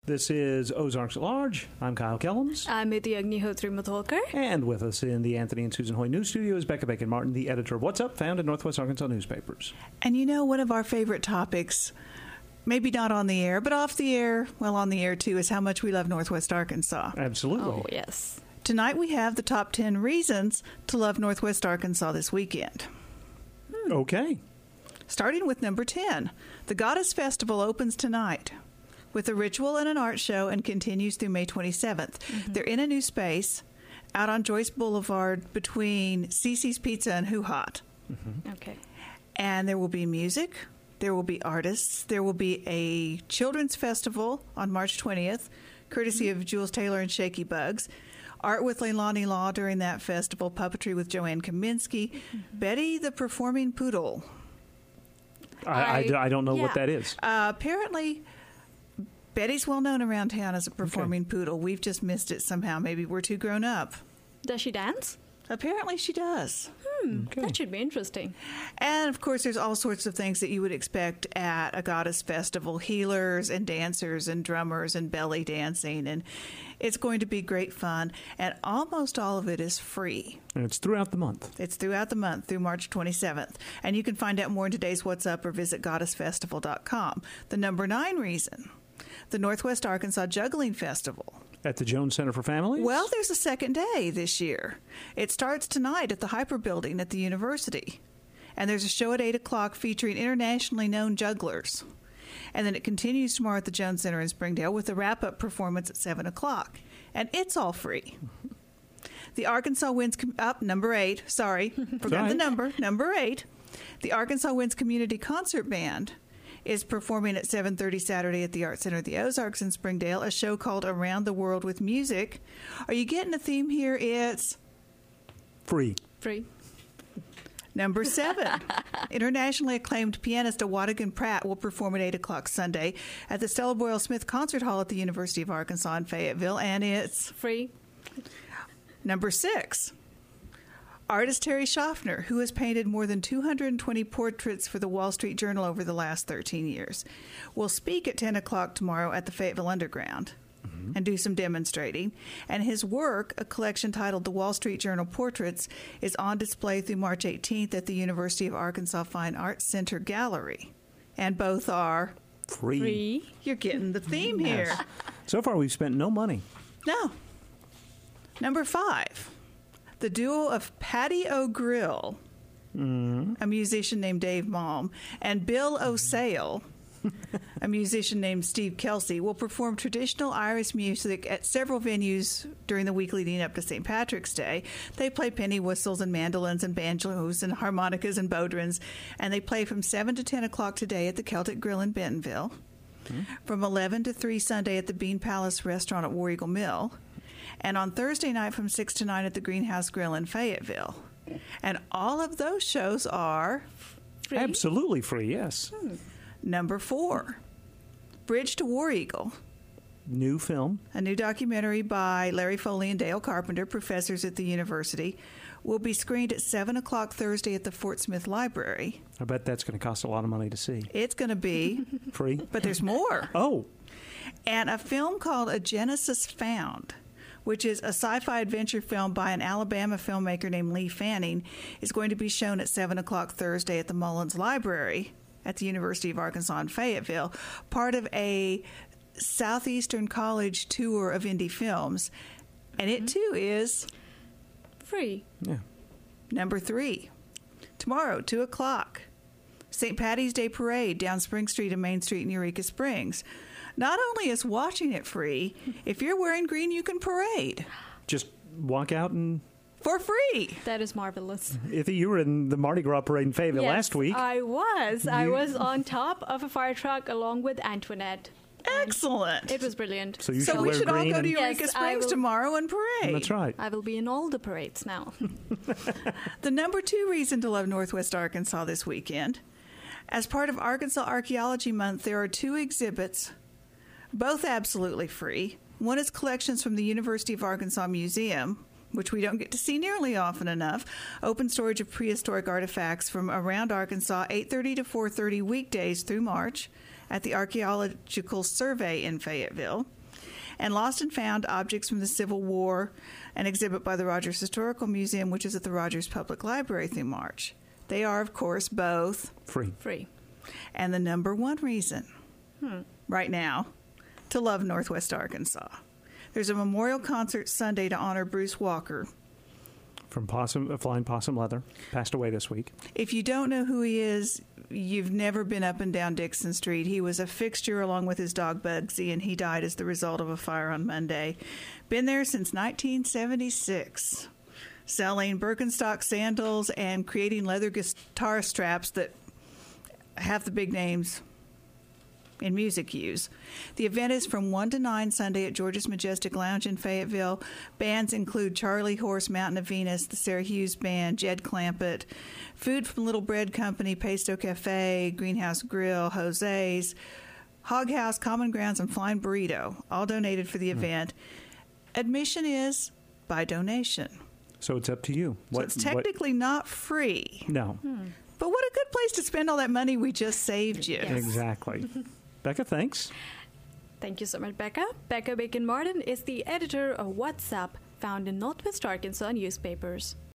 This is Ozarks at Large. I'm Kyle Kellums. I'm Idhi Agnihotri Matholkar. And with us in the Anthony and Susan Hoy News Studio is Becca Bacon-Martin, the editor of What's Up, found in Northwest Arkansas newspapers. And you know, one of our favorite topics, maybe not on the air, but off the air, well, on the air too, is how much we love Northwest Arkansas. Absolutely. Oh, yes. Tonight we have the top 10 reasons to love Northwest Arkansas this weekend. Okay. Starting with number 10, the Goddess Festival opens tonight with a ritual and an art show and continues through May 27th. Mm-hmm. They're in a new space out on Joyce Boulevard between Cece's Pizza and Who Hot. Mm-hmm. Okay. And there will be music, there will be artists, there will be a children's festival on March 20th, courtesy of Jules Taylor and Shaky Bugs. Art with Leilani Law during that festival, puppetry with Joanne Kaminsky, Betty the Performing Poodle. I don't know what that is. Apparently, Betty's well known around town as a performing poodle. We've just missed it somehow. Maybe we're too grown up. Does she dance? Apparently she does. That should be interesting. And, of course, there's all sorts of things that you would expect at a goddess festival. Healers and dancers and drummers and belly dancing. And it's going to be great fun. And almost all of it is free. And it's throughout the month. It's throughout the month through March 27th. And you can find out more in today's What's Up or visit goddessfestival.com. The number 9 reason, the Northwest Arkansas Juggling Festival. At the Jones Center for Families? Well, there's a second day this year. It starts tonight at the Hyper Building at the university. And there's a show at 8 o'clock featuring internationally known jugglers. And then it continues tomorrow at the Jones Center in Springdale with a wrap-up performance at 7 o'clock. And it's all free. The Arkansas Winds... number 8. Sorry. Forgot the number. Number 8. The Arkansas Winds Community Concert Band is performing at 7:30 Saturday at the Art Center of the Ozarks in Springdale, a show called Around the World with Music. Are you getting a theme here? It's free. Free. Number 7, internationally acclaimed pianist Awadigan Pratt will perform at 8 o'clock Sunday at the Stella Boyle Smith Concert Hall at the University of Arkansas in Fayetteville, and it's free. Number 6, artist Terry Schaffner, who has painted more than 220 portraits for the Wall Street Journal over the last 13 years, will speak at 10 o'clock tomorrow at the Fayetteville Underground and do some demonstrating. And his work, a collection titled The Wall Street Journal Portraits, is on display through March 18th at the University of Arkansas Fine Arts Center Gallery. And both are free. You're getting the theme here. So far, we've spent no money. No. Number 5. The duo of Patty O'Grill, a musician named Dave Malm, and Bill O'Sale, a musician named Steve Kelsey, will perform traditional Irish music at several venues during the week leading up to St. Patrick's Day. They play penny whistles and mandolins and banjos and harmonicas and bodhrans, and they play from 7 to 10 o'clock today at the Celtic Grill in Bentonville, from 11 to 3 Sunday at the Bean Palace Restaurant at War Eagle Mill, and on Thursday night from 6 to 9 at the Greenhouse Grill in Fayetteville. And all of those shows are Free. Absolutely free, yes. Number 4, Bridge to War Eagle. New film. A new documentary by Larry Foley and Dale Carpenter, professors at the university, will be screened at 7 o'clock Thursday at the Fort Smith Library. I bet that's going to cost a lot of money to see. It's going to be free. But there's more. Oh. And a film called A Genesis Found, which is a sci-fi adventure film by an Alabama filmmaker named Lee Fanning, is going to be shown at 7 o'clock Thursday at the Mullins Library at the University of Arkansas in Fayetteville, part of a Southeastern College tour of indie films. And it, too, is free. Yeah. Number 3, tomorrow, 2 o'clock, St. Patty's Day Parade down Spring Street and Main Street in Eureka Springs. Not only is watching it free, if you're wearing green, you can parade. Just walk out and... For free. That is marvelous. Ithy, you were in the Mardi Gras parade in Fayetteville last week. I was. I was on top of a fire truck along with Antoinette. Excellent. It was brilliant. So we should all go to Eureka Yes, Springs tomorrow and parade. That's right. I will be in all the parades now. The number 2 reason to love Northwest Arkansas this weekend, as part of Arkansas Archaeology Month, there are 2 exhibits, both absolutely free. One is collections from the University of Arkansas Museum, which we don't get to see nearly often enough. Open storage of prehistoric artifacts from around Arkansas, 8:30 to 4:30 weekdays through March at the Archaeological Survey in Fayetteville. and lost and found objects from the Civil War, an exhibit by the Rogers Historical Museum, which is at the Rogers Public Library through March. They are, of course, both Free. And the number one reason right now to love Northwest Arkansas. There's a memorial concert Sunday to honor Bruce Walker. From Flying Possum Leather. Passed away this week. If you don't know who he is, you've never been up and down Dixon Street. He was a fixture along with his dog Bugsy, and he died as the result of a fire on Monday. Been there since 1976. Selling Birkenstock sandals and creating leather guitar straps that half the big names in music use. The event is from 1 to 9 Sunday at George's Majestic Lounge in Fayetteville. Bands include Charlie Horse, Mountain of Venus, the Sarah Hughes Band, Jed Clampett, food from Little Bread Company, Pesto Cafe, Greenhouse Grill, Jose's, Hog House, Common Grounds, and Flying Burrito, all donated for the event. Admission is by donation. So it's up to you. So it's technically not free. No. But what a good place to spend all that money we just saved you. Yes. Exactly. Becca, thanks. Thank you so much, Becca. Becca Bacon Martin is the editor of What's Up, found in Northwest Arkansas newspapers.